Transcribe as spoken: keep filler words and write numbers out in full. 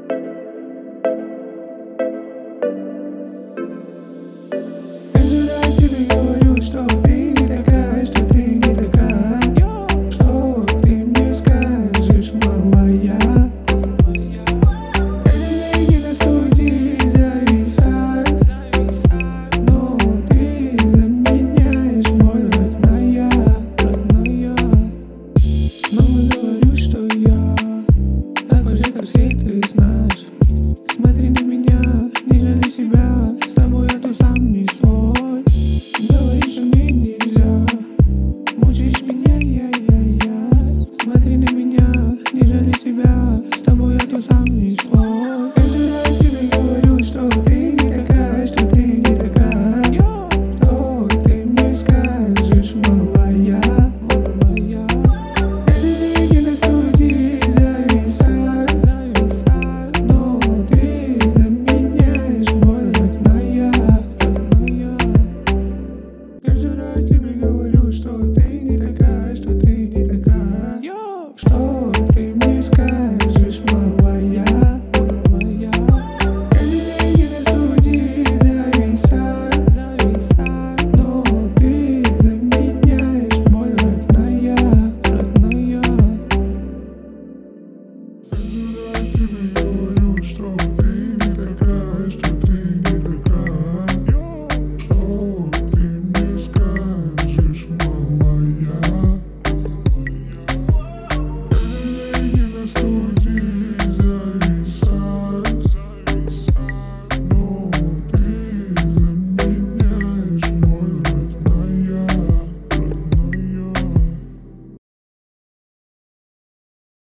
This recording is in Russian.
Каждый раз тебе говорю, что ты не такая, что ты не такая. Что ты мне скажешь, малая? Каждый день я на студии зависаю, но ты заменяешь, мой родная, родная. Снова говорю, что я такой же, как все, ты знаешь. Смотри